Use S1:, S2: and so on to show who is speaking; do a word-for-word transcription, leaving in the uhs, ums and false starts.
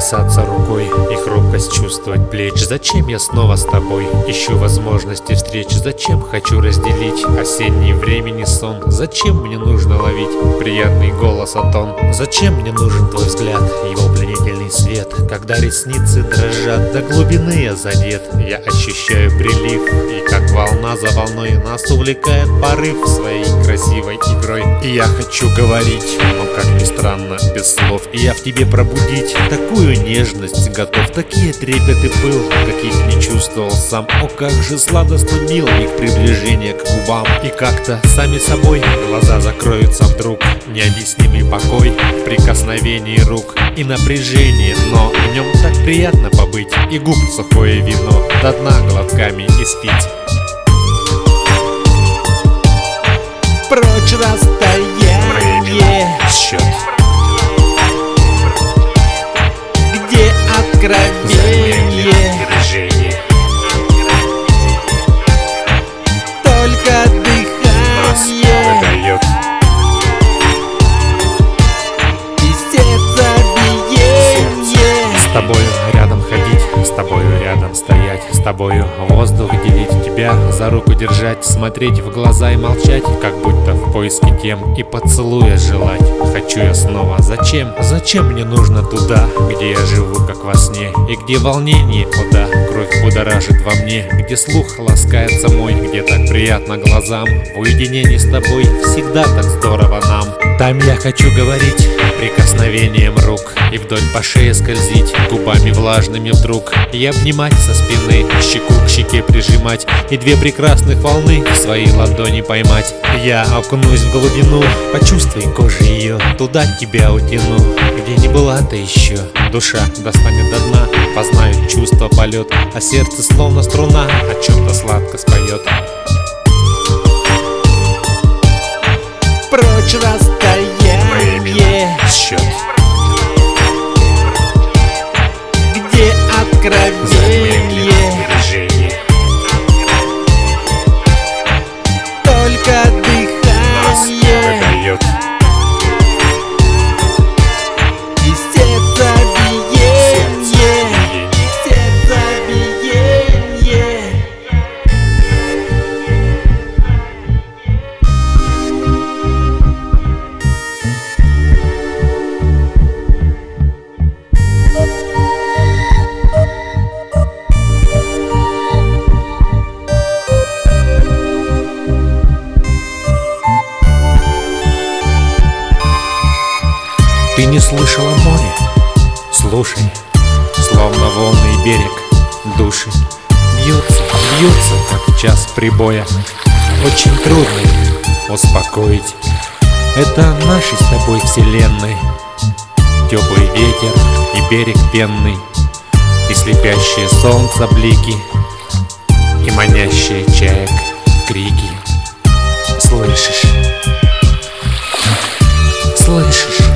S1: касаться рукой и хрупкость чувствовать плеч. Зачем я снова с тобой ищу возможности встреч? Зачем хочу разделить осенний времени сон? Зачем мне нужно ловить приятный голос о тон? Зачем мне нужен твой взгляд, его пленительный свет? Когда ресницы дрожат, до глубины я задет. Я ощущаю прилив, и как волна за волной нас увлекает порыв своей красивой игрой. И я хочу говорить, но как ни странно, без слов. И я в тебе пробудить такую нежность готов, такие трепеты пыл, каких не чувствовал сам. О, как же сладостно мил их приближение к губам. И как-то сами собой глаза закроются вдруг. Необъяснимый покой в прикосновении рук и напряжение, но в нем так приятно побыть. И губ сухое вино до дна глотками испить.
S2: Прочь расстояние,
S1: Счет.
S2: где откровение,
S1: Движение.
S2: только дыхание
S1: Выдает.
S2: и сердцебиение.
S1: С тобою рядом ходить, с тобою рядом стоять, с тобою воздух делить, тебя за руку держать, смотреть в глаза и молчать, как будто в поиске тем и поцелуя желать. Хочу я снова, зачем? Зачем мне нужно туда, где я живу как во сне, и где волнение, о да, кровь будоражит во мне, где слух ласкается мой, где так приятно глазам. В уединении с тобой всегда так здорово нам. Там я хочу говорить прикосновением рук и вдоль по шее скользить губами влажными вдруг, и обнимать со спины, щеку к щеке прижимать, и две прекрасных волны в свои ладони поймать. Я окунусь в глубину, почувствуй кожей ее, туда тебя утяну, где не была ты еще. Душа достанет до дна, познает чувство полет, а сердце словно струна о чем-то сладко споет.
S2: Прочь расстояние,
S1: Счет.
S2: где откровение,
S1: Движение.
S2: только дыхание
S1: Выдает.
S2: и сердцебиение, сердцебиение.
S1: Ты не слышала море? Слушай, словно волны и берег, души бьются, бьются, как в час прибоя. Очень трудно их успокоить. Это нашей с тобой вселенной. Теплый ветер и берег пенный, и слепящее солнце блики, и манящие чаек крики. Слышишь? Слышишь?